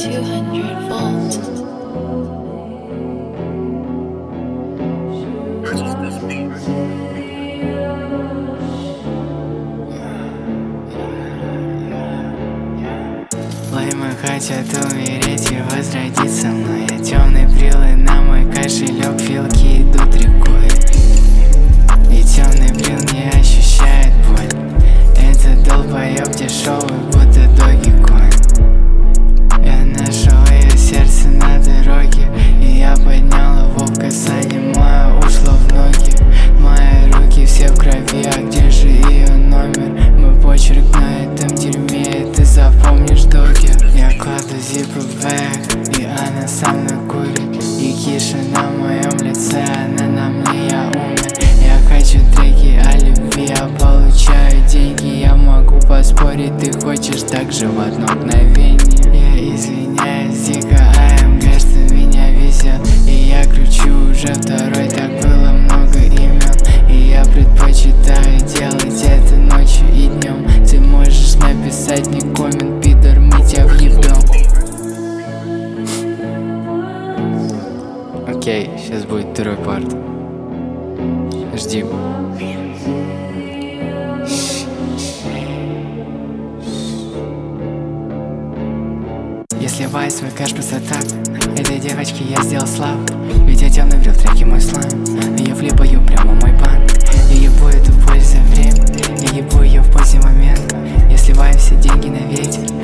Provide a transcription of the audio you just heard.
200 volts. Лаймы хотят умереть и возродиться, но я темный прилы на мой кошелек, филки идут рекой. И темный блин не ощущает боль. Это долбоеб дешевый, будто Dogecoin. Я нашел ее сердце на дороге, и я поднял его в касание, мое ушло в ноги. Мои руки все в крови, а где же ее номер? Мой почерк на этом дерьме, и ты запомнишь доги. Я кладу зипы в бэк, и она со мной курит. И киша на моем лице, она на мне, я умер. Я хочу треки о любви, я получаю деньги. Я могу поспорить, ты хочешь так же в одно мгновение. Я извиняюсь дико, АМГ, что меня везет. И я кручу уже второй, так было много имен. И я предпочитаю делать это ночью и днем. Ты можешь написать мне коммент, пидор, мы тебя въебем. Окей, сейчас будет второй парт. Жди. Я сливаю свой кэш просто так. Этой девочке я сделал славу, ведь я темный врил треки мой слайм. Я влипаю прямо мой банк. Я ебу эту боль за время, я ебу ее в поздний момент. Я сливаю все деньги на ветер,